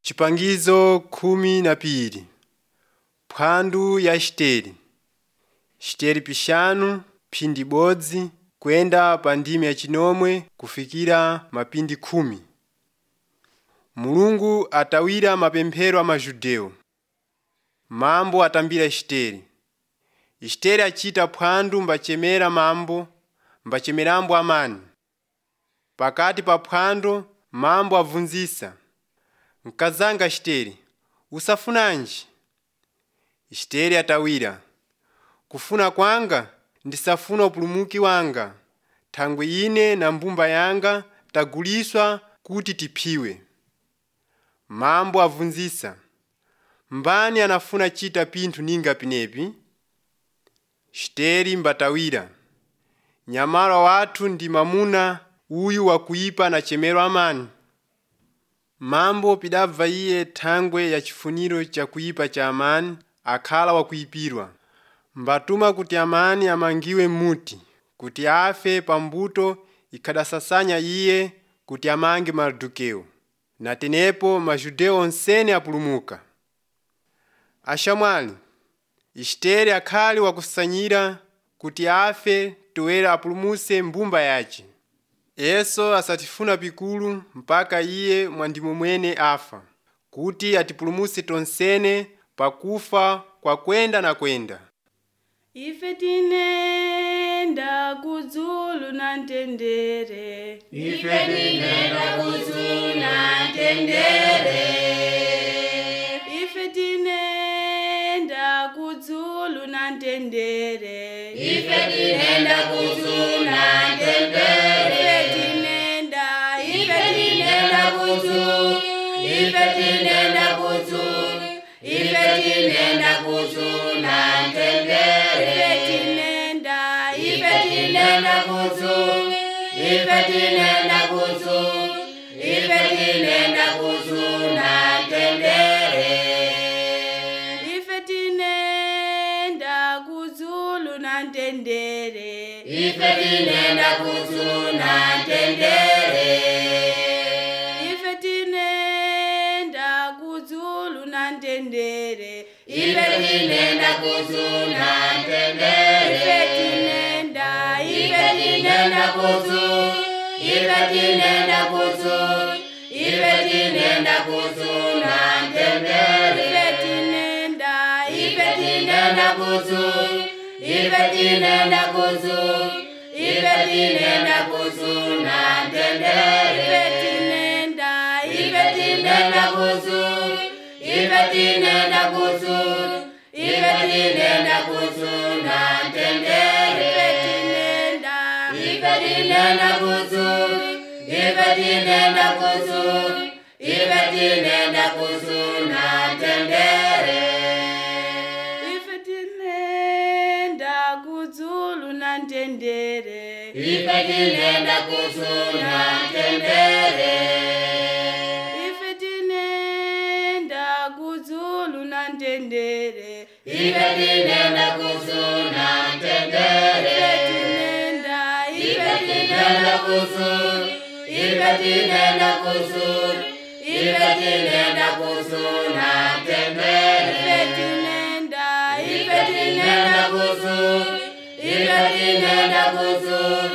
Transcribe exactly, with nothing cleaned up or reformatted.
Chipangizo khumi na pili. Phwandu ya Estere. Estere pishanu, phindi bodzi, kwenda pa ndimi ya chinomwe kufikira mapindi khumi. Mulungu atawira mapemphero a majudeu. Mambo atambira Estere. Estere achita phwandu mbachemera mambo, mbachemerambo amani. Pakati pa phwando mambo avunzisa. Nkazanga Estere, usafunanji? Estere atawira. Kufuna kwanga ndisafuna upulumuki wanga. Thangwe ine na mbumba yanga taguliswa kuti tiphiwe. Mambo avunzisa. Mbani anafuna chita pinthu ninga pinepi? Estere mbatawira. Nyamala wathu ndi mamuna uyu wakuipa na chemero amani. Mambo pidabva iye thangwe ya chifuniro cha kuipa cha amani akhala wakuipirwa. Mbatuma kuti amani amangiwe muti, kuti afe pambuto ikadasasanya iye kuti amange Marudukeu. Na tenepo majudeu onsene apulumuka. Ashamwali, Estere akhali wakusanyira kuti afe toera apulumuse mbumba yace. Eso asatifuna pikulu mpaka iye mwandimo mwene afa, kuti atipulumuse tonsene pakufa kwa kwenda na kwenda. Ife tinenda kudzulu na ntendere. Ife tinenda kudzulu na ntendere. Ife tinenda kudzulu na ntendere. Ife tinenda kudzulu na ntendere. Ife tinenda kudzulu. Ife tinenda kudzulu. Ife tinenda kudzulu na ntendere. Ife tinenda kudzulu. Ife tinenda kudzulu. Ife tinenda kudzulu na ntendere. Ife tinenda kudzulu na ntendere. Ife tinenda kudzulu na ntendere. Ife tinenda kudzulu na ntendere. Ife tinenda kudzulu na ntendere. Ife tinenda, Ife tinenda kudzulu. Ife tinenda kudzulu. Ife tinenda kudzulu na ntendere. Ife tinenda, Ife tinenda kudzulu. Ife tinenda kudzulu. Ife tinenda kudzulu na ntendere. Ife tinenda, Ife tinenda kudzulu. Ife tinenda kudzulu. Ife tinenda kudzulu na ntendere. Ife tinenda, Ife tinenda kudzulu. Ife tinenda kudzulu. Ife tinenda kudzulu na ntendere. Ife tinenda kudzulu na ntendere. Ife tinenda kudzulu na ntendere. Ife tinenda kudzulu na ntendere. Ife tinenda kudzulu na ntendere. Ife tinenda, Ife tinenda kudzulu. Ife tinenda kudzulu. Ife tinenda kudzulu na ntendere. Ife tinenda, Ife tinenda kudzulu. Ife tinenda kudzulu.